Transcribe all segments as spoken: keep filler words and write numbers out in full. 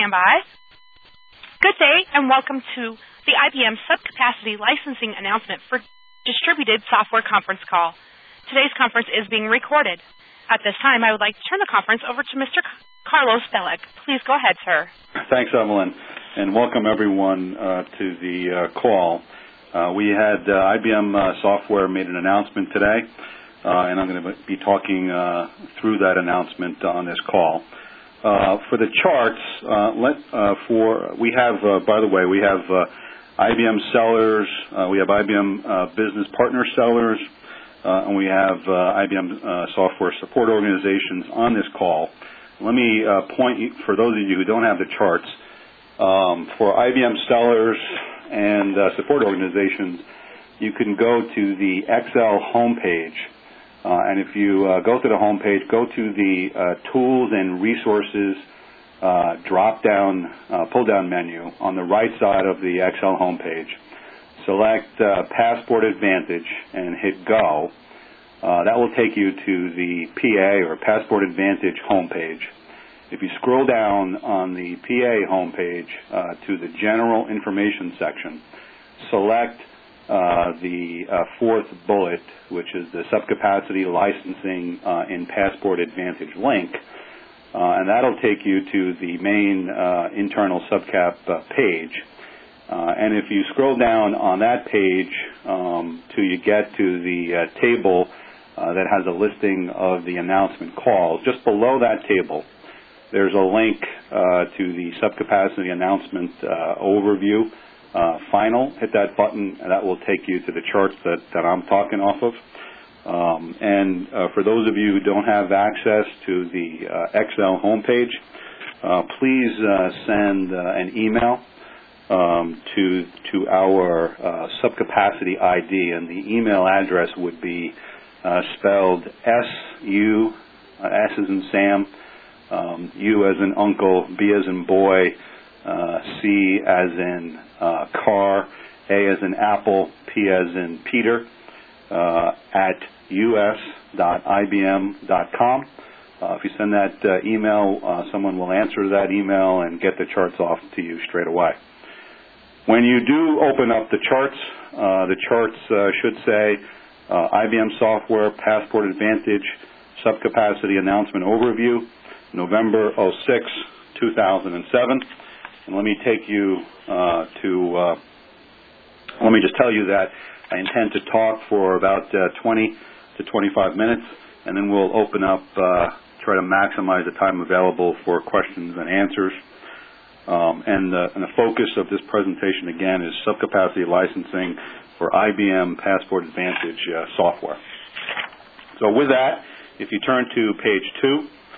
stand by. Good day and welcome to the I B M Subcapacity Licensing Announcement for Distributed Software Conference Call. Today's conference is being recorded. At this time, I would like to turn the conference over to Mister Carlos Bellic. Please go ahead, sir. Thanks, Evelyn, and welcome everyone uh, to the uh, call. Uh, we had uh, I B M uh, Software made an announcement today, uh, and I'm going to be talking uh, through that announcement on this call. Uh, for the charts, uh, let, uh, for we have, uh, by the way, we have uh, I B M sellers, uh, we have I B M uh, business partner sellers, uh, and we have uh, I B M uh, software support organizations on this call. Let me uh, point you, for those of you who don't have the charts, um, for I B M sellers and uh, support organizations, you can go to the X L homepage. Uh, and if you uh, go to the homepage, go to the uh, Tools and Resources uh, drop-down, uh, pull-down menu on the right side of the X L homepage. Select uh, Passport Advantage and hit Go. Uh, that will take you to the P A or Passport Advantage homepage. If you scroll down on the P A homepage uh, to the General Information section, select uh, the uh, fourth bullet, which is the Subcapacity Licensing uh, in Passport Advantage link, uh, and that'll take you to the main uh, internal subcap uh, page. Uh, and if you scroll down on that page um, till you get to the uh, table uh, that has a listing of the announcement calls, just below that table, there's a link uh, to the subcapacity announcement uh, overview. Uh, final, hit that button, and that will take you to the charts that, that I'm talking off of. Um, and uh, for those of you who don't have access to the uh, X L homepage, uh, please uh, send uh, an email um, to to our uh, subcapacity I D, and the email address would be uh, spelled S U, uh, S as in Sam, Um, U as in uncle, B as in boy, uh, C as in uh, car, A as in apple, P as in Peter, uh, at U S dot I B M dot com. Uh, if you send that uh, email, uh, someone will answer that email and get the charts off to you straight away. When you do open up the charts, uh, the charts uh, should say uh, I B M Software Passport Advantage Subcapacity Announcement Overview, November oh six, two thousand seven. And let me take you uh, to, uh, let me just tell you that I intend to talk for about uh, twenty to twenty-five minutes, and then we'll open up, uh, try to maximize the time available for questions and answers. Um, and, uh, and the focus of this presentation, again, is subcapacity licensing for I B M Passport Advantage uh, software. So with that, if you turn to page two,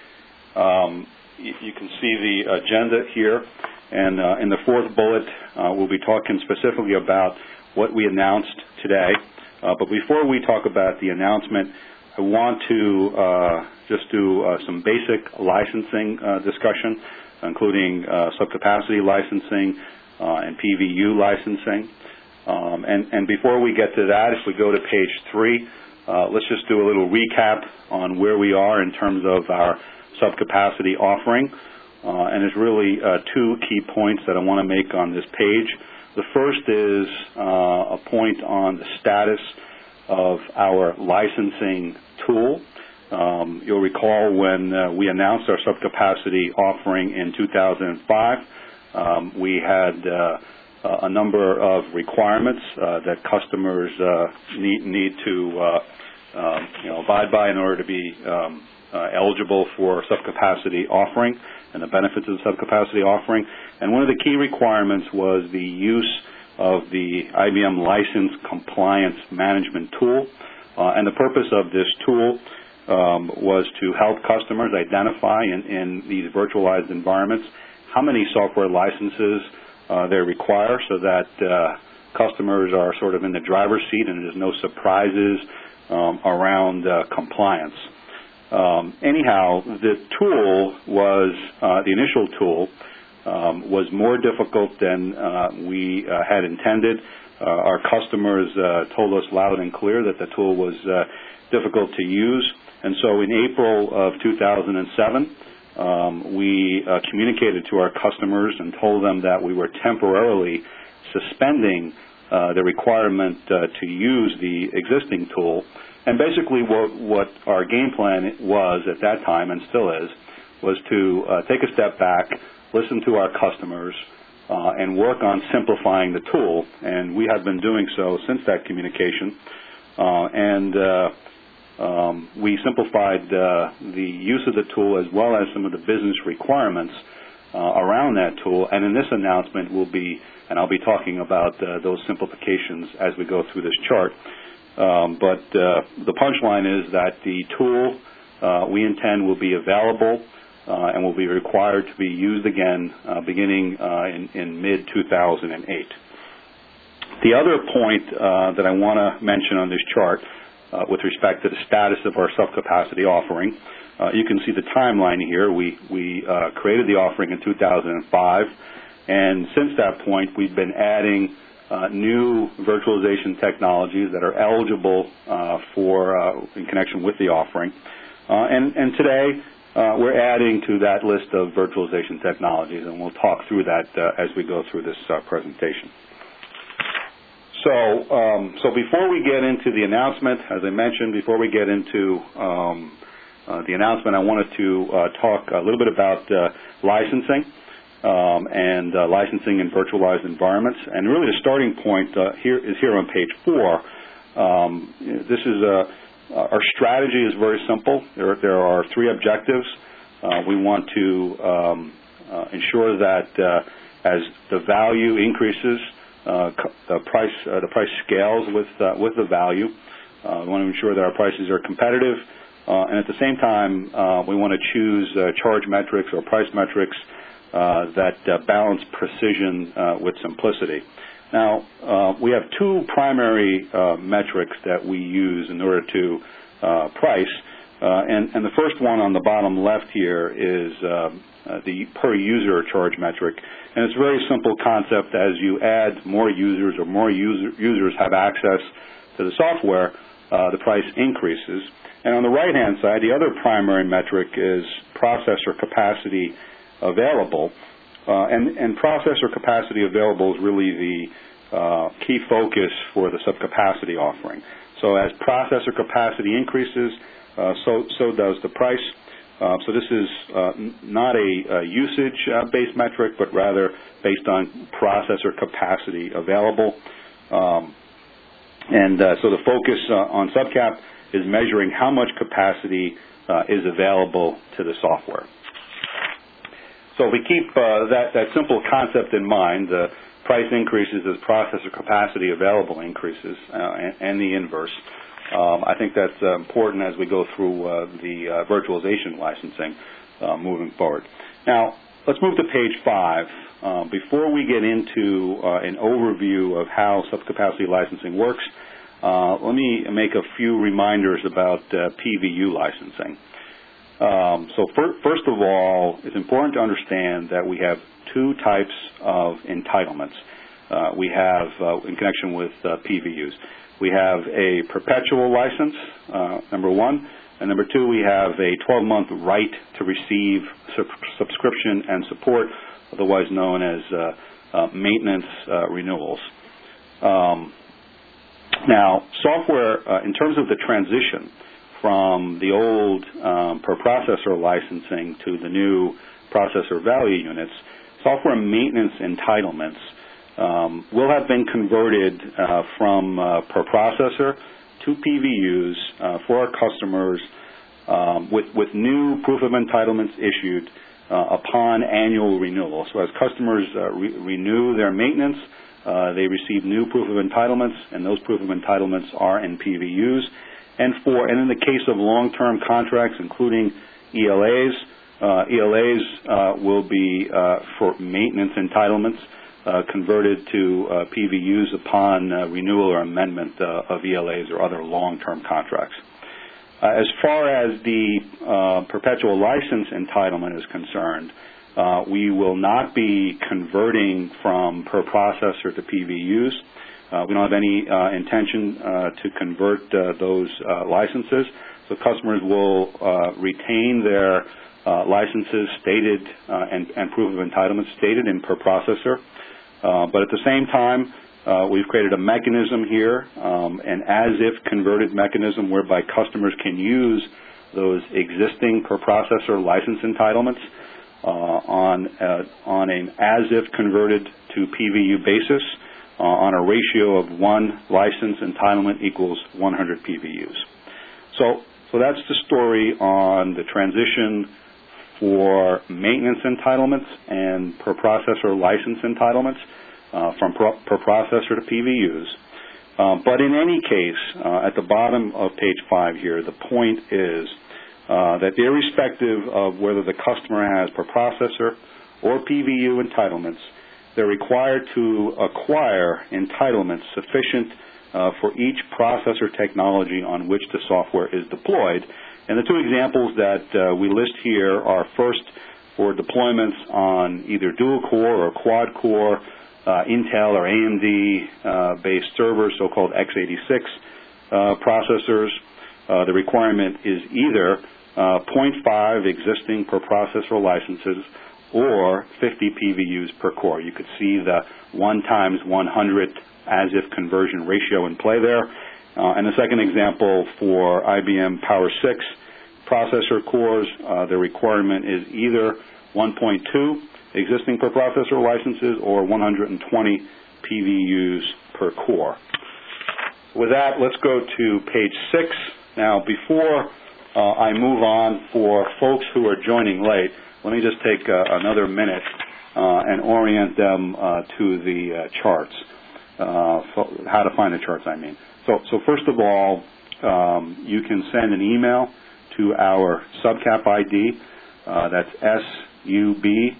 Um, you, you can see the agenda here, and uh, in the fourth bullet, uh, we'll be talking specifically about what we announced today. Uh, but before we talk about the announcement, I want to uh, just do uh, some basic licensing uh, discussion, including uh, subcapacity licensing uh, and P V U licensing. Um, and, and before we get to that, if we go to page three, uh, let's just do a little recap on where we are in terms of our subcapacity offering, uh, and there's really uh, two key points that I want to make on this page. The first is uh, a point on the status of our licensing tool. Um, you'll recall when uh, we announced our subcapacity offering in two thousand five, um, we had uh, a number of requirements uh, that customers uh, need, need to uh, uh, you know, abide by in order to be um, Uh, eligible for subcapacity offering and the benefits of the subcapacity offering. And one of the key requirements was the use of the I B M License Compliance Management Tool. Uh, and the purpose of this tool um, was to help customers identify in, in these virtualized environments how many software licenses uh, they require, so that uh, customers are sort of in the driver's seat and there's no surprises um, around uh, compliance. Um, anyhow, the tool was, uh, the initial tool um, was more difficult than uh, we uh, had intended. Uh, our customers uh, told us loud and clear that the tool was uh, difficult to use. And so in April of two thousand seven, um, we uh, communicated to our customers and told them that we were temporarily suspending uh, the requirement uh, to use the existing tool. And basically what, what our game plan was at that time, and still is, was to uh, take a step back, listen to our customers, uh, and work on simplifying the tool. And we have been doing so since that communication. Uh, and uh, um, we simplified uh, the use of the tool as well as some of the business requirements uh, around that tool. And in this announcement, we'll be, and I'll be talking about uh, those simplifications as we go through this chart. Um, but uh, the punchline is that the tool uh, we intend will be available uh, and will be required to be used again uh, beginning uh, in, in mid two thousand eight. The other point uh, that I want to mention on this chart uh, with respect to the status of our subcapacity offering, uh, you can see the timeline here. We, we uh, created the offering in two thousand five, and since that point we've been adding Uh, new virtualization technologies that are eligible uh, for uh, in connection with the offering. Uh, and, and today uh, we're adding to that list of virtualization technologies, and we'll talk through that uh, as we go through this uh, presentation. So, um, so before we get into the announcement, as I mentioned, before we get into um, uh, the announcement, I wanted to uh, talk a little bit about uh, licensing. Um, and uh, licensing in virtualized environments. And really the starting point uh, here is here on page four. Um, this is a, uh, our strategy is very simple. There, there are three objectives. Uh, we want to um, uh, ensure that uh, as the value increases, uh, the price uh, the price scales with uh, with the value. Uh, we want to ensure that our prices are competitive, uh, and at the same time, uh, we want to choose uh, charge metrics or price metrics Uh, that uh, balance precision uh, with simplicity. Now, uh, we have two primary uh, metrics that we use in order to uh, price, uh, and, and the first one on the bottom left here is uh, uh, the per user charge metric, and it's a very simple concept. As you add more users or more user, users have access to the software, uh, the price increases. And on the right-hand side, the other primary metric is processor capacity available, uh, and, and processor capacity available is really the uh, key focus for the subcapacity offering. So as processor capacity increases, uh, so so does the price. Uh, so this is uh, not a, a usage-based uh, metric, but rather based on processor capacity available. Um, and uh, so the focus uh, on subcap is measuring how much capacity uh, is available to the software. So if we keep uh, that, that simple concept in mind, the price increases as processor capacity available increases, uh, and, and the inverse. Um, I think that's uh, important as we go through uh, the uh, virtualization licensing uh, moving forward. Now, let's move to page five. Uh, before we get into uh, an overview of how subcapacity licensing works, uh, let me make a few reminders about uh, P V U licensing. Um, so for, first of all, it's important to understand that we have two types of entitlements. Uh, we have, uh, in connection with uh, P V Us, we have a perpetual license, uh, number one, and number two, we have a twelve-month right to receive sub- subscription and support, otherwise known as uh, uh, maintenance uh, renewals. Um, now, software, uh, in terms of the transition from the old um, per processor licensing to the new processor value units, software maintenance entitlements um, will have been converted uh, from uh, per processor to P V Us uh, for our customers um, with, with new proof of entitlements issued uh, upon annual renewal. So as customers uh, re- renew their maintenance, uh, they receive new proof of entitlements, and those proof of entitlements are in P V Us. And for and in the case of long-term contracts, including E L As, uh, E L As uh, will be uh, for maintenance entitlements uh, converted to uh, P V Us upon uh, renewal or amendment uh, of E L As or other long-term contracts. Uh, as far as the uh, perpetual license entitlement is concerned, uh, we will not be converting from per processor to P V Us. Uh, we don't have any uh, intention uh, to convert uh, those uh, licenses. So customers will uh, retain their uh, licenses stated uh, and, and proof of entitlement stated in per processor. Uh, but at the same time, uh, we've created a mechanism here, um, an as-if converted mechanism whereby customers can use those existing per processor license entitlements uh, on uh, on an as-if converted to P V U basis uh, on a ratio of one license entitlement equals one hundred P V Us. So, so that's the story on the transition for maintenance entitlements and per processor license entitlements uh, from pro- per processor to P V Us. Um, but in any case, uh, at the bottom of page five here, the point is uh, that irrespective of whether the customer has per processor or P V U entitlements, they're required to acquire entitlements sufficient uh, for each processor technology on which the software is deployed. And the two examples that uh, we list here are first for deployments on either dual-core or quad-core uh, Intel or A M D-based uh, servers, so-called x eighty-six uh, processors. Uh, the requirement is either uh, zero point five existing per processor licenses or fifty P V Us per core. You could see the one times one hundred as-if conversion ratio in play there. Uh, and the second example for I B M Power six processor cores, uh, the requirement is either one point two existing per processor licenses or one hundred twenty P V Us per core. With that, let's go to page six. Now, before uh, I move on, for folks who are joining late, let me just take uh, another minute uh, and orient them uh, to the uh, charts, uh, how to find the charts, I mean. So, so first of all, um, you can send an email to our subcap I D. Uh, that's S U B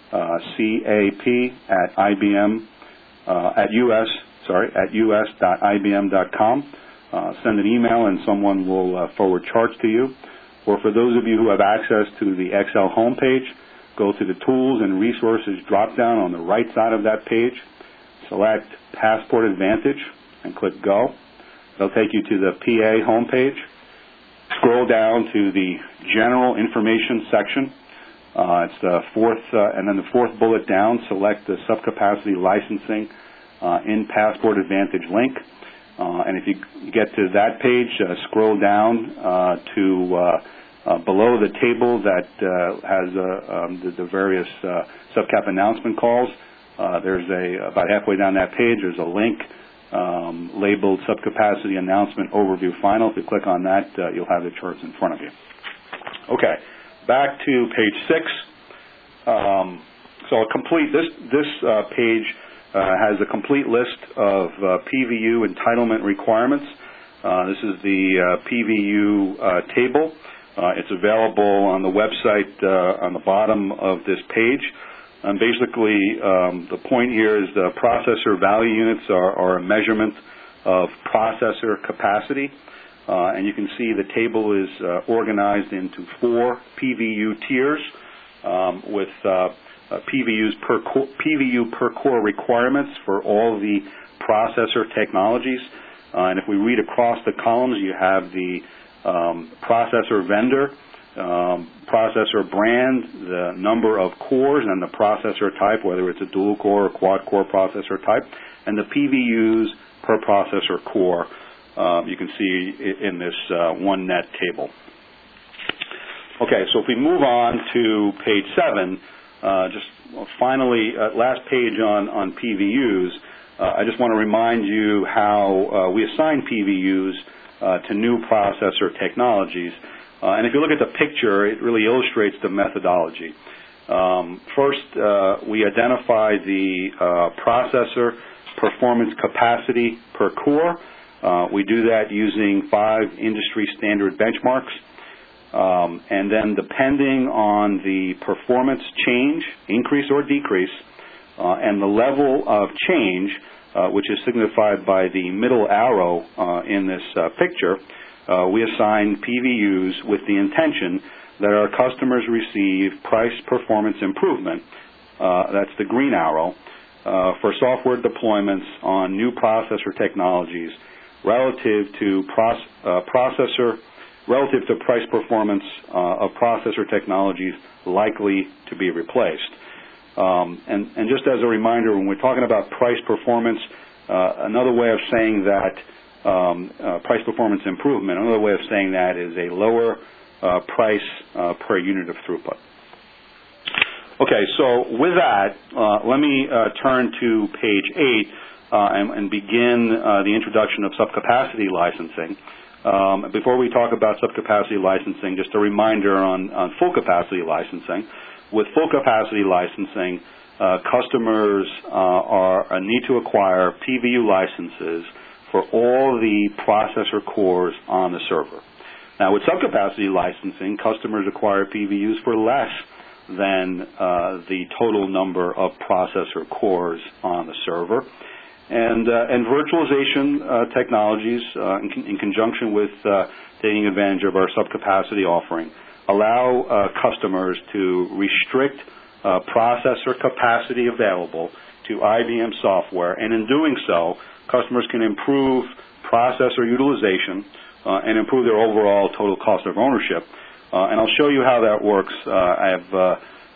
C A P at I B M uh, at US sorry at us dot I B M dot com. Uh, send an email and someone will uh, forward charts to you. Or for those of you who have access to the Excel homepage, go to the Tools and Resources drop-down on the right side of that page. Select Passport Advantage and click Go. They'll take you to the P A homepage. Scroll down to the General Information section. Uh, it's the fourth, uh, and then the fourth bullet down. Select the Subcapacity Licensing uh, in Passport Advantage link. Uh, and if you get to that page, uh, scroll down uh, to uh, uh, below the table that uh, has uh, um, the, the various uh, subcap announcement calls. Uh, there's a about halfway down that page. There's a link um, labeled Subcapacity Announcement Overview Final. If you click on that, uh, you'll have the charts in front of you. Okay, back to page six. Um, so a complete this this uh, page. Uh, has a complete list of uh, P V U entitlement requirements. Uh, this is the uh, P V U uh, table. Uh, it's available on the website uh, on the bottom of this page. And basically, um, the point here is the processor value units are, are a measurement of processor capacity. Uh, and you can see the table is uh, organized into four P V U tiers um, with uh, Uh, P V Us per core, P V U per core requirements for all the processor technologies. Uh, and if we read across the columns, you have the um, processor vendor, um, processor brand, the number of cores, and the processor type, whether it's a dual core or quad core processor type, and the P V Us per processor core. Um, you can see in this uh, one net table. Okay, so if we move on to page seven. Uh, just finally, uh, last page on, on P V Us, uh, I just want to remind you how uh, we assign P V Us uh, to new processor technologies. Uh, and if you look at the picture, it really illustrates the methodology. Um, first, uh, we identify the uh, processor performance capacity per core. Uh, we do that using five industry standard benchmarks. Um, and then depending on the performance change, increase or decrease, uh, and the level of change, uh, which is signified by the middle arrow uh, in this uh, picture, uh, we assign P V Us with the intention that our customers receive price performance improvement, uh, that's the green arrow, uh, for software deployments on new processor technologies relative to proce- uh, processor relative to price performance uh, of processor technologies likely to be replaced. Um, and, and just as a reminder, when we're talking about price performance, uh, another way of saying that um, uh, price performance improvement, another way of saying that is a lower uh, price uh, per unit of throughput. Okay, so with that, uh, let me uh, turn to page eight uh, and, and begin uh, the introduction of subcapacity licensing. Um, before we talk about subcapacity licensing, just a reminder on, on full capacity licensing. With full capacity licensing, uh, customers uh, are uh, need to acquire P V U licenses for all the processor cores on the server. Now, with subcapacity licensing, customers acquire P V Us for less than uh, the total number of processor cores on the server. And, uh, and virtualization uh, technologies, uh, in, in conjunction with uh, taking advantage of our subcapacity offering, allow uh, customers to restrict uh, processor capacity available to I B M software, and in doing so, customers can improve processor utilization uh, and improve their overall total cost of ownership. Uh, and I'll show you how that works. Uh, I have uh,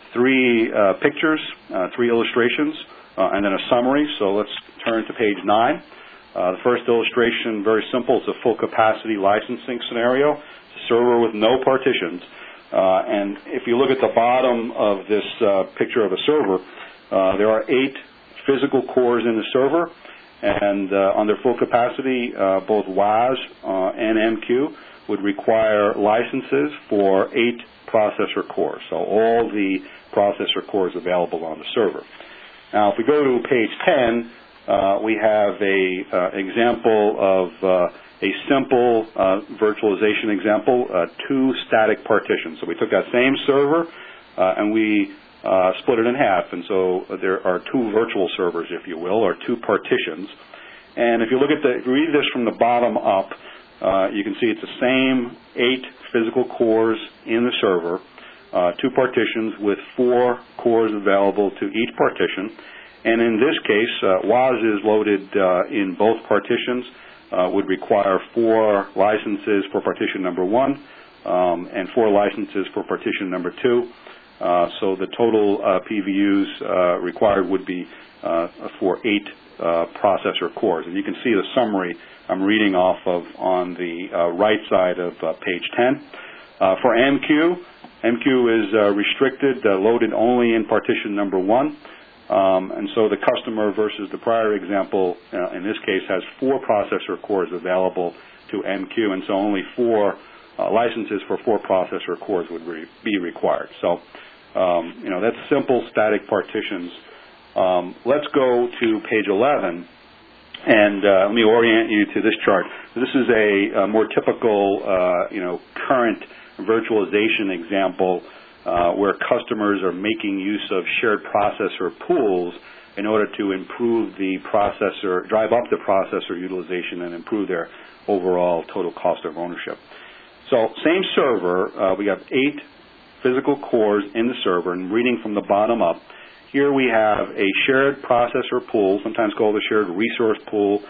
three uh, pictures, uh, three illustrations, uh, and then a summary. So let's turn to page nine. Uh, the first illustration, very simple. It's a full capacity licensing scenario. It's a server with no partitions. Uh, and if you look at the bottom of this uh, picture of a server, uh, there are eight physical cores in the server. And uh, under full capacity, uh, both W A S uh, and M Q would require licenses for eight processor cores, so all the processor cores available on the server. Now, if we go to page ten, uh, we have a uh, example of uh, a simple uh, virtualization example, uh, two static partitions. So we took that same server uh, and we uh, split it in half, and so there are two virtual servers, if you will, or two partitions. And if you look at the, if you read this from the bottom up, Uh, you can see it's the same eight physical cores in the server, uh, two partitions with four cores available to each partition. And in this case, uh, W A S is loaded uh, in both partitions, uh, would require four licenses for partition number one um, and four licenses for partition number two. Uh, so the total uh, P V Us uh, required would be uh, for eight uh, processor cores. And you can see the summary I'm reading off of on the uh, right side of uh, page ten. Uh, for M Q, M Q is uh, restricted, uh, loaded only in partition number one. Um, and so the customer versus the prior example, uh, in this case, has four processor cores available to M Q, and so only four uh, licenses for four processor cores would re- be required. So, um, you know, that's simple static partitions. Um, let's go to page eleven. And uh, let me orient you to this chart. This is a, a more typical, uh, you know, current virtualization example uh, where customers are making use of shared processor pools in order to improve the processor, drive up the processor utilization and improve their overall total cost of ownership. So same server, uh, we have eight physical cores in the server, and reading from the bottom up, here we have a shared processor pool, sometimes called a shared resource pool,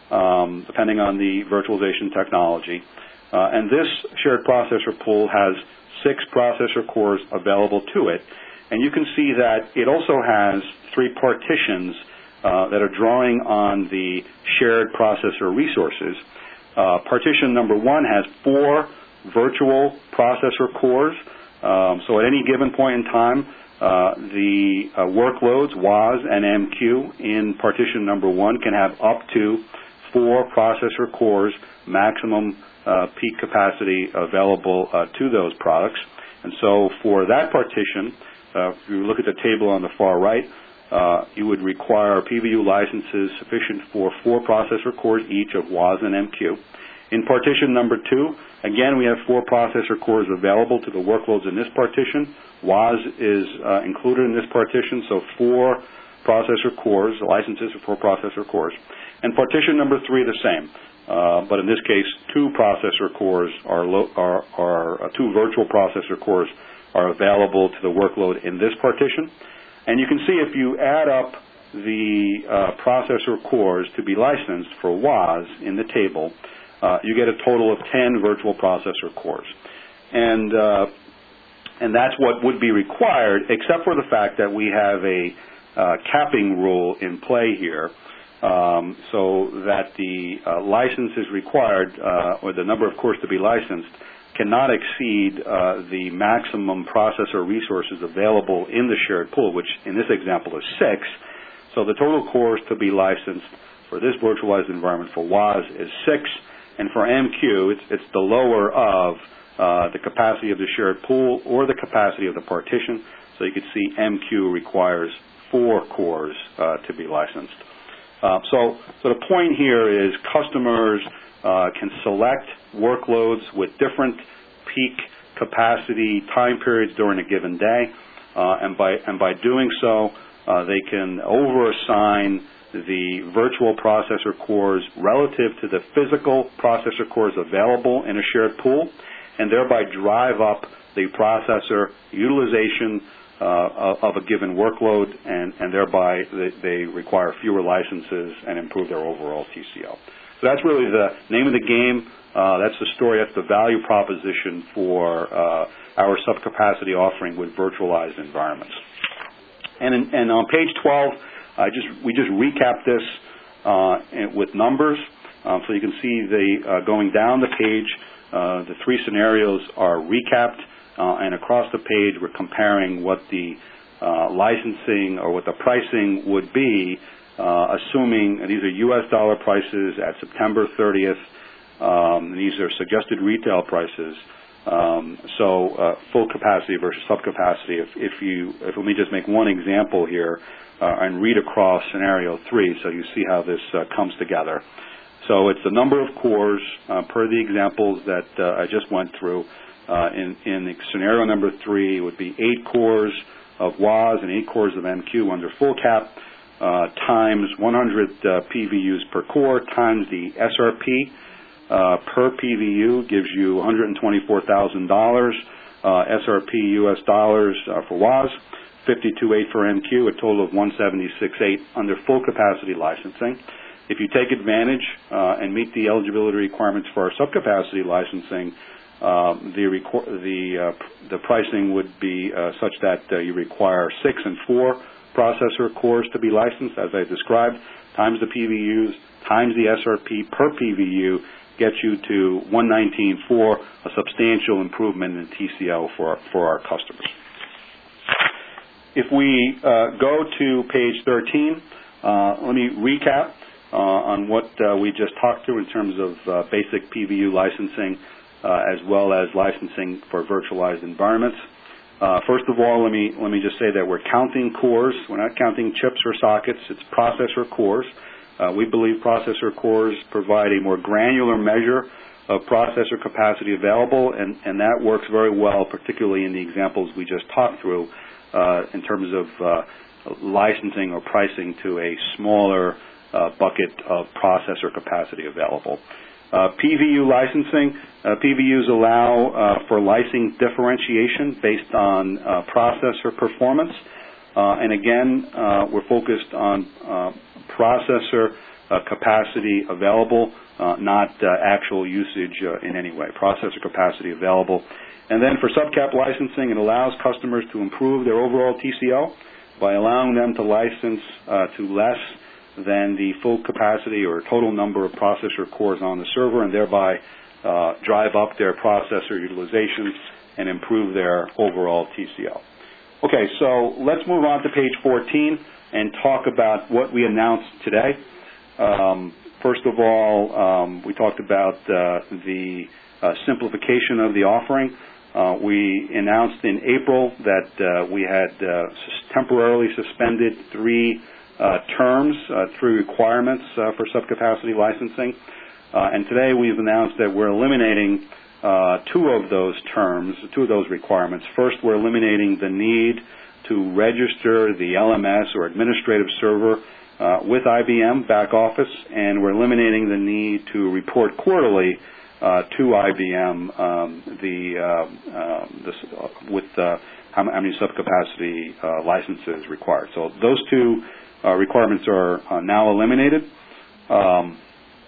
um, depending on the virtualization technology. Uh, and this shared processor pool has six processor cores available to it. And you can see that it also has three partitions uh, that are drawing on the shared processor resources. Uh, partition number one has four virtual processor cores. Um, so at any given point in time, Uh, the uh, workloads, W A S and M Q, in partition number one can have up to four processor cores, maximum uh, peak capacity available uh, to those products. And so for that partition, uh, if you look at the table on the far right, uh, you would require P V U licenses sufficient for four processor cores each of W A S and M Q. In partition number two, again, we have four processor cores available to the workloads in this partition. W A S is uh, included in this partition, so four processor cores, licenses for four processor cores. And partition number three, the same. Uh, but in this case, two processor cores are, lo- are, are uh, two virtual processor cores are available to the workload in this partition. And you can see if you add up the uh, processor cores to be licensed for W A S in the table, uh, you get a total of ten virtual processor cores. And, uh, and that's what would be required, except for the fact that we have a uh, capping rule in play here, um, so that the uh, license is required, uh, or the number of cores to be licensed, cannot exceed uh, the maximum processor resources available in the shared pool, which in this example is six. So the total cores to be licensed for this virtualized environment for W A S is six, and for M Q, it's, it's the lower of uh, the capacity of the shared pool or the capacity of the partition. So you can see M Q requires four cores uh, to be licensed. Uh, so, so the point here is customers uh, can select workloads with different peak capacity time periods during a given day, uh, and by and by doing so, uh, they can over-assign the virtual processor cores relative to the physical processor cores available in a shared pool, and thereby drive up the processor utilization uh, of a given workload, and, and thereby they, they require fewer licenses and improve their overall T C O. So that's really the name of the game. Uh, that's the story. That's the value proposition for uh, our subcapacity offering with virtualized environments. And, in, and on page twelve, I just we just recap this uh, with numbers, um, so you can see the uh, going down the page. Uh, the three scenarios are recapped, uh, and across the page we're comparing what the uh, licensing or what the pricing would be, uh, assuming and these are U S dollar prices at September thirtieth. Um, these are suggested retail prices. Um, so uh, full capacity versus subcapacity. If, if you, if let me just make one example here uh, and read across scenario three, so you see how this uh, comes together. So it's the number of cores uh, per the examples that uh, I just went through. Uh, in, in the scenario number three, it would be eight cores of W A S and eight cores of M Q under full cap uh, times one hundred uh, P V Us per core times the S R P. Uh, per P V U gives you one hundred twenty-four thousand dollars, uh, S R P U S dollars uh, for W A S, fifty-two thousand eight hundred for M Q, a total of one hundred seventy-six thousand eight hundred under full capacity licensing. If you take advantage uh, and meet the eligibility requirements for our subcapacity licensing, um, the, requ- the, uh, the pricing would be uh, such that uh, you require six and four processor cores to be licensed, as I described, times the P V Us, times the S R P per P V U, gets you to one hundred nineteen thousand four hundred, a substantial improvement in T C O for, for our customers. If we uh, go to page thirteen, uh, let me recap uh, on what uh, we just talked through in terms of uh, basic P V U licensing uh, as well as licensing for virtualized environments. Uh, first of all, let me, let me just say that we're counting cores. We're not counting chips or sockets. It's processor cores. Uh, we believe processor cores provide a more granular measure of processor capacity available, and, and that works very well, particularly in the examples we just talked through, uh, in terms of uh, licensing or pricing to a smaller uh, bucket of processor capacity available. Uh, P V U licensing, uh, P V Us allow uh, for licensing differentiation based on uh, processor performance. Uh, and again, uh, we're focused on uh, processor uh, capacity available, uh, not uh, actual usage uh, in any way. Processor capacity available. And then for subcap licensing, it allows customers to improve their overall T C O by allowing them to license uh, to less than the full capacity or total number of processor cores on the server, and thereby uh, drive up their processor utilization and improve their overall T C O. Okay, so let's move on to page fourteen and talk about what we announced today. Um, first of all, um, we talked about uh, the uh, simplification of the offering. Uh, we announced in April that uh, we had uh, temporarily suspended three uh, terms, uh, three requirements uh, for subcapacity licensing. Uh, and today we've announced that we're eliminating Uh, two of those terms, two of those requirements. First, we're eliminating the need to register the L M S or administrative server uh, with I B M back office, and we're eliminating the need to report quarterly uh, to I B M um, the, uh, uh, this, uh, with uh, how, how many subcapacity uh, licenses required. So those two uh, requirements are uh, now eliminated. Um,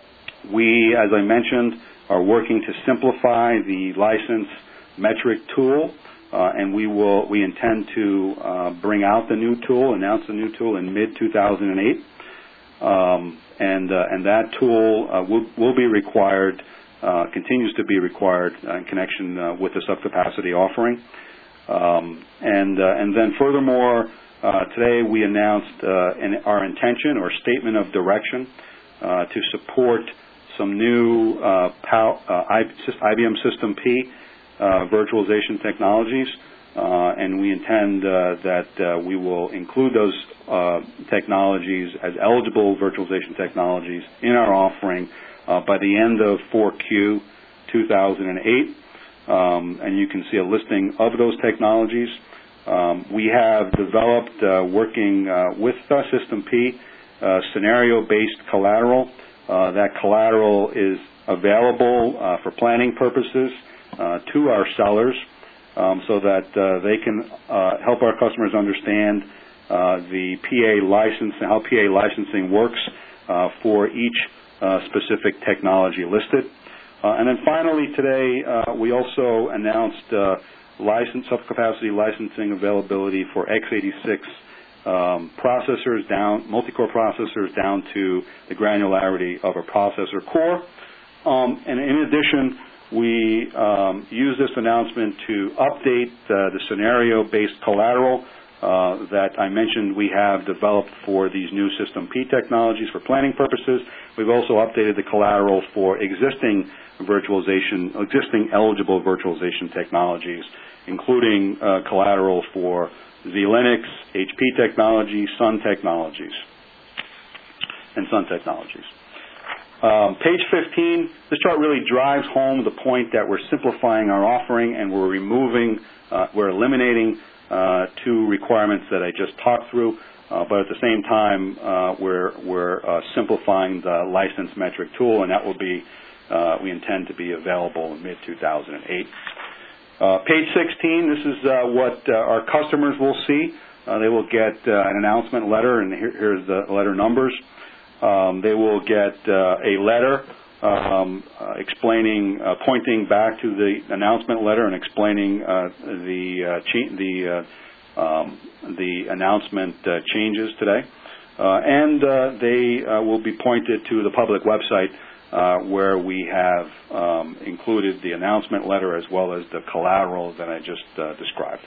we, as I mentioned, are working to simplify the license metric tool, uh, and we will we intend to uh, bring out the new tool, announce the new tool in mid two thousand eight, um, and uh, and that tool uh, will will be required, uh, continues to be required uh, in connection uh, with the subcapacity offering, um, and uh, and then furthermore, uh, today we announced uh, in our intention or statement of direction uh, to support some new uh, PAL, uh, I B M System P uh, virtualization technologies, uh, and we intend uh, that uh, we will include those uh, technologies as eligible virtualization technologies in our offering uh, by the end of four Q two thousand eight, um, and you can see a listing of those technologies. Um, we have developed, uh, working uh, with uh, System P, uh, scenario-based collateral. Uh, that collateral is available uh, for planning purposes uh, to our sellers, um, so that uh, they can uh, help our customers understand uh, the P A license and how P A licensing works uh, for each uh, specific technology listed. Uh, and then finally today, uh, we also announced uh, license subcapacity licensing availability for x eighty-six Um, processors down, multi-core processors down to the granularity of a processor core. Um, and in addition, we um, use this announcement to update uh, the scenario-based collateral uh, that I mentioned we have developed for these new System P technologies for planning purposes. We've also updated the collateral for existing virtualization, existing eligible virtualization technologies, including uh, collateral for Z-Linux, H P Technologies, Sun Technologies, and Sun Technologies. Um, page fifteen, this chart really drives home the point that we're simplifying our offering and we're removing, uh, we're eliminating uh, two requirements that I just talked through, uh, but at the same time, uh, we're, we're uh, simplifying the license metric tool, and that will be, uh, we intend to be available in mid two thousand eight. Uh, page sixteen, this is uh, what uh, our customers will see. Uh, they will get uh, an announcement letter, and here, here's the letter numbers. Um, they will get uh, a letter um, uh, explaining, uh, pointing back to the announcement letter and explaining uh, the uh, cha- the uh, um, the announcement uh, changes today, uh, and uh, they uh, will be pointed to the public website, Uh, where we have um, included the announcement letter as well as the collateral that I just uh, described.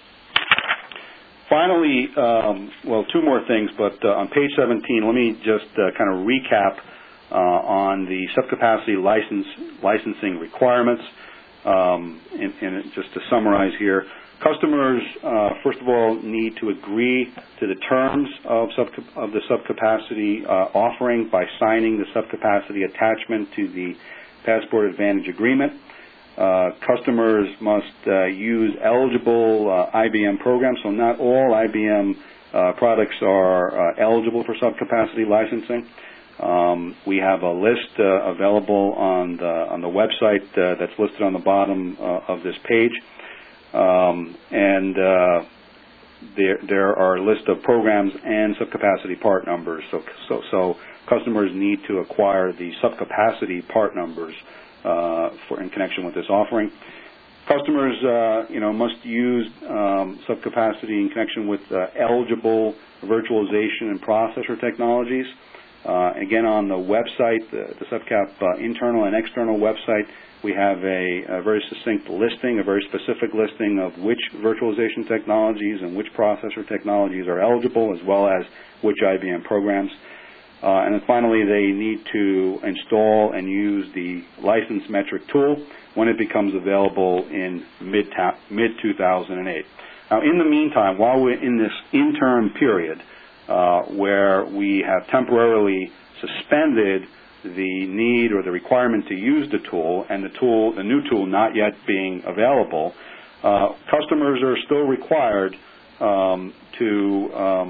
Finally, um, well, two more things, but uh, on page seventeen, let me just uh, kind of recap uh, on the subcapacity license licensing requirements. Um, and, and just to summarize here, customers, uh, first of all, need to agree to the terms of, subca- of the subcapacity uh, offering by signing the subcapacity attachment to the Passport Advantage Agreement. Uh, customers must uh, use eligible uh, I B M programs, so not all I B M uh, products are uh, eligible for subcapacity licensing. Um, we have a list uh, available on the, on the website uh, that's listed on the bottom uh, of this page. Um, and uh, there, there are a list of programs and subcapacity part numbers. So, so, so customers need to acquire the subcapacity part numbers uh, for in connection with this offering. Customers, uh, you know, must use um, subcapacity in connection with uh, eligible virtualization and processor technologies. Uh, again, on the website, the, the SubCap uh, internal and external website, we have a, a very succinct listing, a very specific listing of which virtualization technologies and which processor technologies are eligible, as well as which I B M programs. Uh, and then finally, they need to install and use the license metric tool when it becomes available in mid mid two thousand eight. Now, in the meantime, while we're in this interim period uh, where we have temporarily suspended the need or the requirement to use the tool, and the tool, the new tool not yet being available, uh, customers are still required um, to um,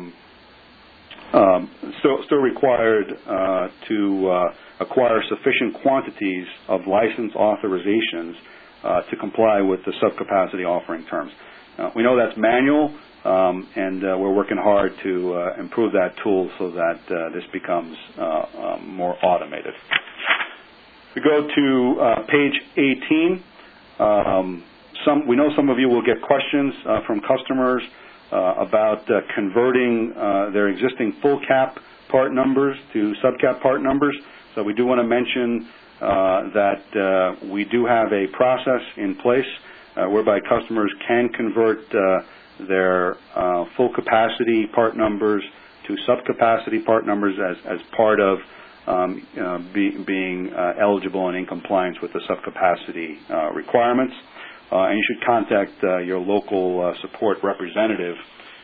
um, still, still required uh, to uh, acquire sufficient quantities of license authorizations uh, to comply with the subcapacity offering terms. Uh, we know that's manual, um, and uh, we're working hard to uh, improve that tool so that uh, this becomes uh, um, more automated. We go to uh, page eighteen. Um, some, we know some of you will get questions uh, from customers uh, about uh, converting uh, their existing full cap part numbers to subcap part numbers. So we do want to mention uh, that uh, we do have a process in place uh, whereby customers can convert uh, their uh, full capacity part numbers to subcapacity part numbers as, as part of um, uh, be, being uh, eligible and in compliance with the subcapacity uh, requirements. Uh, and you should contact uh, your local uh, support representative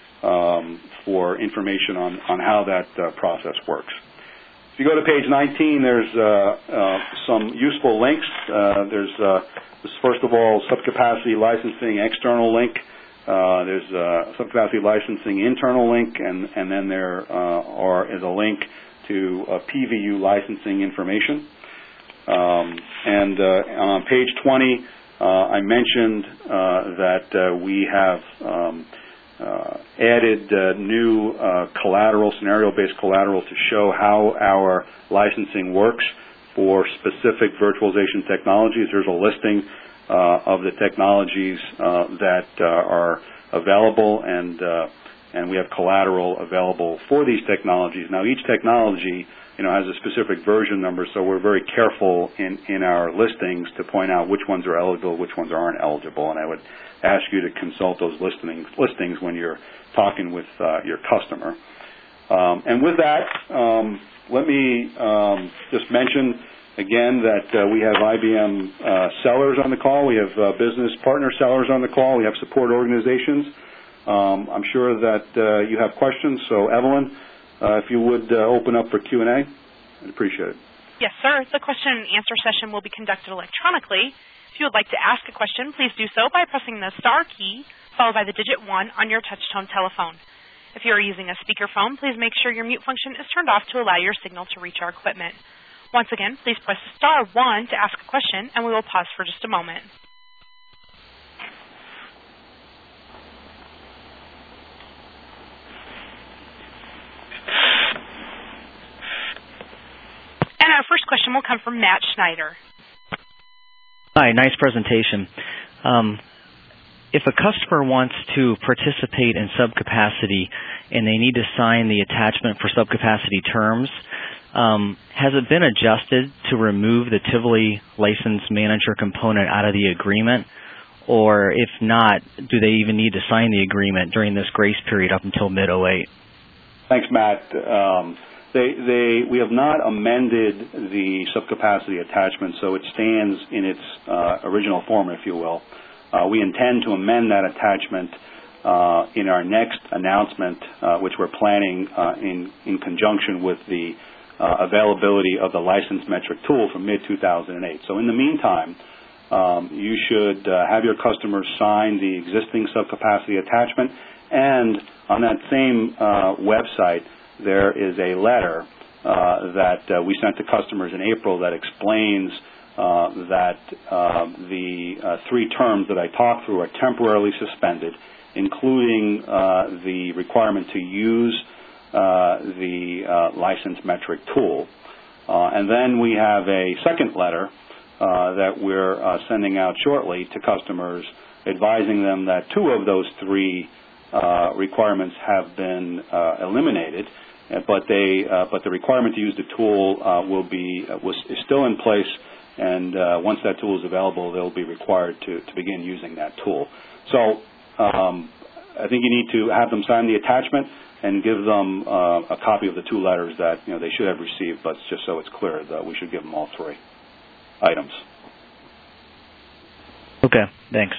um, for information on, on how that uh, process works. If you go to page nineteen, there's uh, uh, some useful links. Uh, there's, uh, this, first of all, subcapacity licensing external link. Uh, there's uh, subcapacity licensing internal link, and, and then there uh, are, is a link to uh, P V U licensing information. Um, and uh, on page twenty, uh, I mentioned uh, that uh, we have um, uh, added uh, new uh, collateral, scenario-based collateral to show how our licensing works for specific virtualization technologies. There's a listing uh, of the technologies uh, that uh, are available, and uh, and we have collateral available for these technologies. Now, each technology, you know, has a specific version number, so we're very careful in, in our listings to point out which ones are eligible, which ones aren't eligible, and I would ask you to consult those listings, listings when you're talking with uh, your customer. Um, and with that, um, let me um, just mention again that uh, we have I B M uh, sellers on the call. We have uh, business partner sellers on the call. We have support organizations. Um, I'm sure that uh, you have questions. So, Evelyn, uh, if you would uh, open up for Q and A, I'd appreciate it. Yes, sir. The question and answer session will be conducted electronically. If you would like to ask a question, please do so by pressing the star key followed by the digit one on your touch-tone telephone. If you are using a speakerphone, please make sure your mute function is turned off to allow your signal to reach our equipment. Once again, please press star one to ask a question, and we will pause for just a moment. And our first question will come from Matt Schneider. Hi, nice presentation. Um, if a customer wants to participate in subcapacity and they need to sign the attachment for subcapacity terms, um, has it been adjusted to remove the Tivoli license manager component out of the agreement? Or if not, do they even need to sign the agreement during this grace period up until mid oh eight? Thanks, Matt. Um, They, they, we have not amended the subcapacity attachment, so it stands in its uh, original form, if you will. Uh, we intend to amend that attachment uh, in our next announcement, uh, which we're planning uh, in, in conjunction with the uh, availability of the license metric tool from mid two thousand eight. So in the meantime, um, you should uh, have your customers sign the existing subcapacity attachment, and on that same uh, website, there is a letter uh, that uh, we sent to customers in April that explains uh, that uh, the uh, three terms that I talked through are temporarily suspended, including uh, the requirement to use uh, the uh, license metric tool. Uh, and then we have a second letter uh, that we're uh, sending out shortly to customers, advising them that two of those three uh, requirements have been uh, eliminated. But they, uh, but the requirement to use the tool uh, will be uh, was is still in place, and uh, once that tool is available, they'll be required to, to begin using that tool. So um, I think you need to have them sign the attachment and give them uh, a copy of the two letters that you know they should have received. But just so it's clear, that we should give them all three items. Okay, thanks.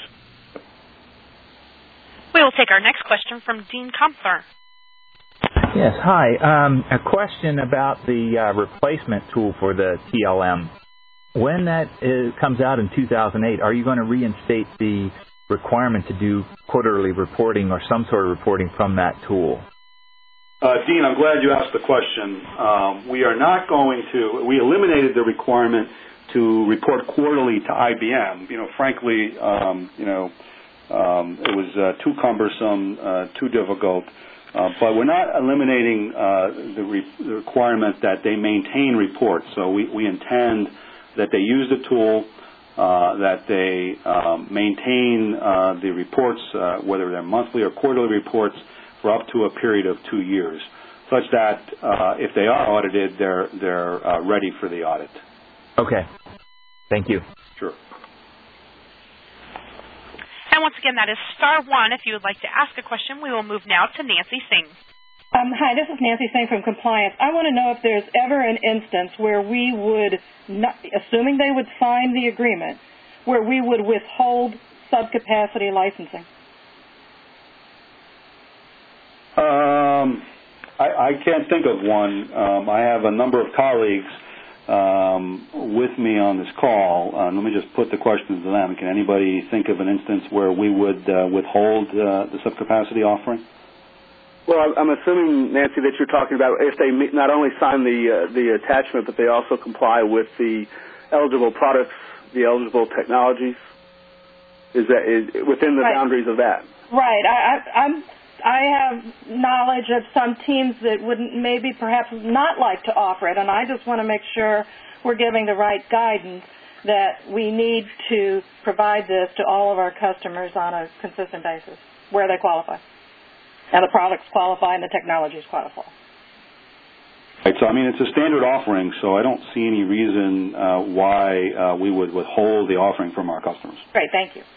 We will take our next question from Dean Kompler. Yes, hi. Um, a question about the uh, replacement tool for the T L M. When that is, comes out in two thousand eight, are you going to reinstate the requirement to do quarterly reporting or some sort of reporting from that tool? Uh, Dean, I'm glad you asked the question. Um, we are not going to, we eliminated the requirement to report quarterly to I B M. You know, frankly, um, you know, um, it was uh, too cumbersome, uh, too difficult. Uh, but we're not eliminating uh, the, re- the requirement that they maintain reports. So we, we intend that they use the tool, uh, that they um, maintain uh, the reports, uh, whether they're monthly or quarterly reports, for up to a period of two years, such that uh, if they are audited, they're they're uh, ready for the audit. Okay. Thank you. Sure. And once again, that is star one if you would like to ask a question. We will move now to Nancy Singh. Um, hi, this is Nancy Singh from Compliance. I want to know if there's ever an instance where we would, not, assuming they would sign the agreement, where we would withhold subcapacity licensing. Um, I, I can't think of one. Um, I have a number of colleagues um, with me on this call. Uh, let me just put the questions to them. Can anybody think of an instance where we would uh, withhold uh, the subcapacity offering? Well, I'm assuming, Nancy, that you're talking about if they not only sign the uh, the attachment, but they also comply with the eligible products, the eligible technologies. Is that is within the right. boundaries of that? Right. I, I, I'm. I have knowledge of some teams that would maybe perhaps not like to offer it, and I just want to make sure we're giving the right guidance that we need to provide this to all of our customers on a consistent basis where they qualify. And the products qualify and the technologies qualify. Right, so, I mean, it's a standard offering, so I don't see any reason uh, why uh, we would withhold the offering from our customers. Great, thank you.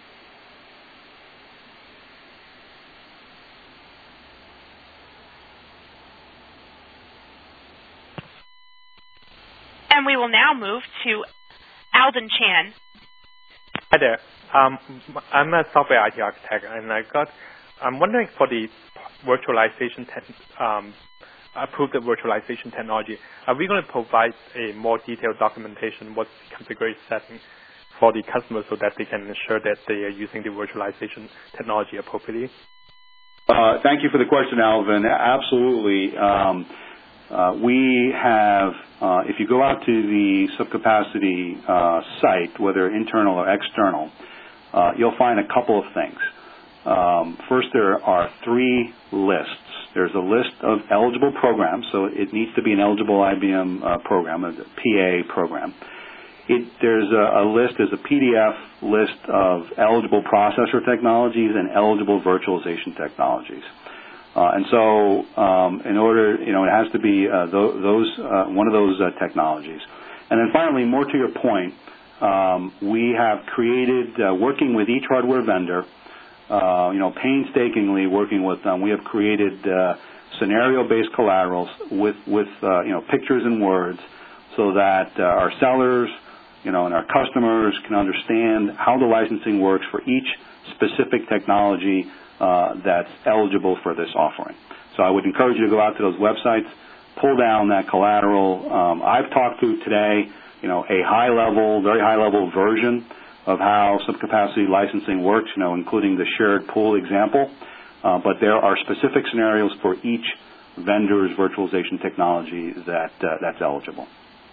And we will now move to Alden Chan. Hi there. Um, I'm a software I T architect, and I got. I'm wondering for the virtualization, te- um, approved virtualization technology, are we going to provide a more detailed documentation, what's the configuration setting for the customer so that they can ensure that they are using the virtualization technology appropriately? Uh, thank you for the question, Alvin. Absolutely. Um, uh, we have, uh, if you go out to the subcapacity uh, site, whether internal or external, uh, you'll find a couple of things. Um, first, there are three lists. There's a list of eligible programs, so it needs to be an eligible I B M uh, program, a P A program. It, there's a, a list, there's a P D F list of eligible processor technologies and eligible virtualization technologies. Uh, and so, um, in order, you know, it has to be uh, th- those uh, one of those uh, technologies. And then finally, more to your point, um, we have created, uh, working with each hardware vendor, Uh, you know, painstakingly working with them, we have created uh, scenario-based collaterals with, with uh, you know, pictures and words so that uh, our sellers, you know, and our customers can understand how the licensing works for each specific technology uh, that's eligible for this offering. So I would encourage you to go out to those websites, pull down that collateral. Um, I've talked to today, you know, a high-level, very high-level version of how subcapacity licensing works, you know, including the shared pool example. Uh, but there are specific scenarios for each vendor's virtualization technology that uh, that's eligible.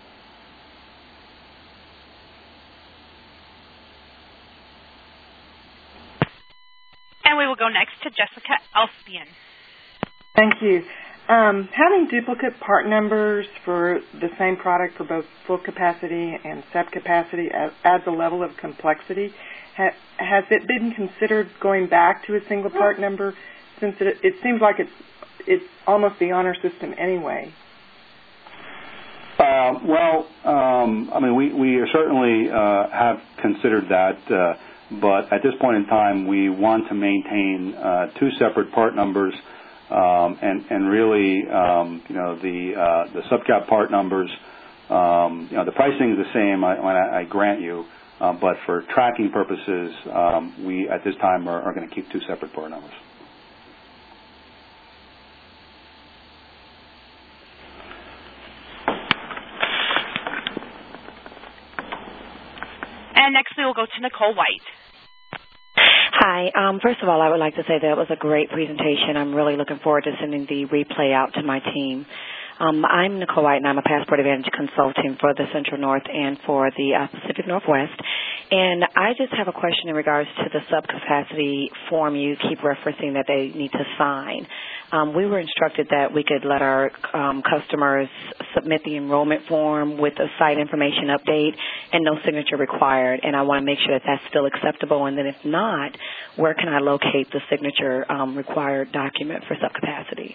And we will go next to Jessica Elspian. Thank you. Um, having duplicate part numbers for the same product for both full capacity and subcapacity adds a level of complexity. Ha- has it been considered going back to a single part number, since it, it seems like it's it's almost the honor system anyway? Uh, well, um, I mean, we, we certainly uh, have considered that, uh, but at this point in time, we want to maintain uh, two separate part numbers. Um, and, and really, um, you know, the uh, the subcap part numbers, um, you know, the pricing is the same, I, I, I grant you, uh, but for tracking purposes, um, we at this time are, are going to keep two separate part numbers. And next we will go to Nicole White. Hi. Um, first of all, I would like to say that was a great presentation. I'm really looking forward to sending the replay out to my team. Um, I'm Nicole White, and I'm a Passport Advantage consultant for the Central North and for the uh, Pacific Northwest. And I just have a question in regards to the subcapacity form you keep referencing that they need to sign. Um, we were instructed that we could let our um, customers submit the enrollment form with a site information update and no signature required, and I want to make sure that that's still acceptable. And then if not, where can I locate the signature um, required document for subcapacity?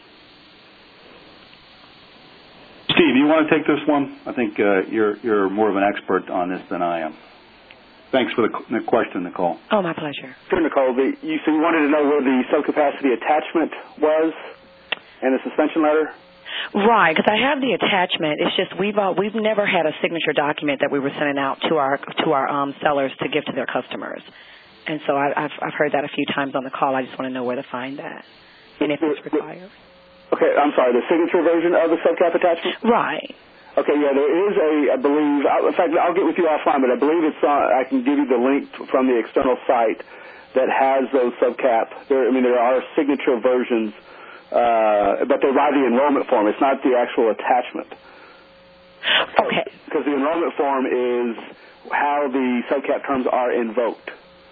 Steve, you want to take this one? I think uh, you're you're more of an expert on this than I am. Thanks for the, the question, Nicole. Oh, my pleasure. Sure, Nicole. The, you, so you wanted to know where the subcapacity attachment was and the suspension letter? Right, because I have the attachment. It's just we've uh, we've never had a signature document that we were sending out to our to our um, sellers to give to their customers, and so I, I've I've heard that a few times on the call. I just want to know where to find that and if it's required. Okay, I'm sorry. The signature version of the subcap attachment? Right. Okay, yeah, there is a, I believe, in fact, I'll get with you offline, but I believe it's on, I can give you the link from the external site that has those subcap. There, I mean, there are signature versions, uh, but they write the enrollment form. It's not the actual attachment. Okay. Because the enrollment form is how the subcap terms are invoked.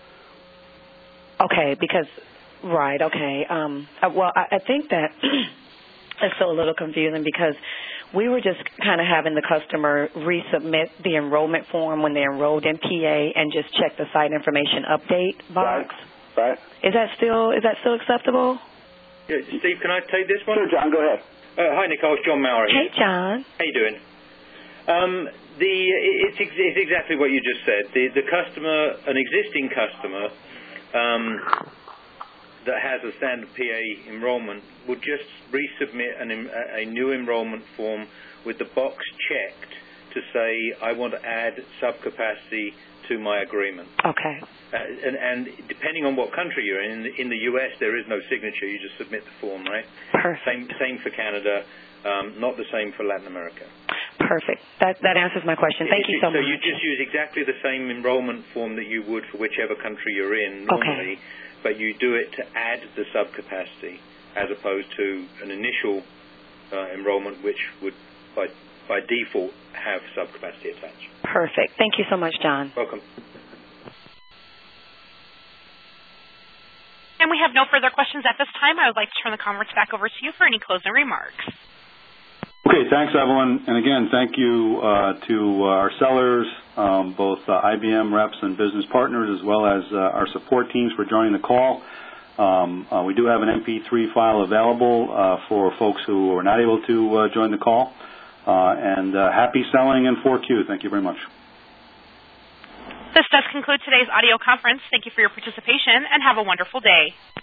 Okay, because, right, okay. Um, well, I, I think that it's still a little confusing because we were just kind of having the customer resubmit the enrollment form when they enrolled in P A and just check the site information update box. Right. Right. Is that still is that still acceptable? Yeah, Steve, can I take this one? Sure, John. Go ahead. Uh, hi, Nicole. It's John Maurer. Hey, John. How you doing? Um, the it's, it's exactly what you just said. The the customer, an existing customer. Um, that has a standard P A enrollment would just resubmit an, a new enrollment form with the box checked to say, I want to add subcapacity to my agreement. Okay. Uh, and, and depending on what country you're in, in the, in the U S there is no signature. You just submit the form, right? Perfect. Same, same for Canada, um, not the same for Latin America. Perfect. That that answers my question. Thank you so, so much. So you just use exactly the same enrollment form that you would for whichever country you're in normally. Okay. But you do it to add the subcapacity as opposed to an initial uh, enrollment which would, by, by default, have subcapacity attached. Perfect. Thank you so much, John. Welcome. And we have no further questions at this time. I would like to turn the conference back over to you for any closing remarks. Okay, thanks, Evelyn. And again, thank you uh, to uh, our sellers, um, both uh, I B M reps and business partners, as well as uh, our support teams for joining the call. Um, uh, we do have an M P three file available uh, for folks who are not able to uh, join the call. Uh, and uh, happy selling in four Q. Thank you very much. This does conclude today's audio conference. Thank you for your participation, and have a wonderful day.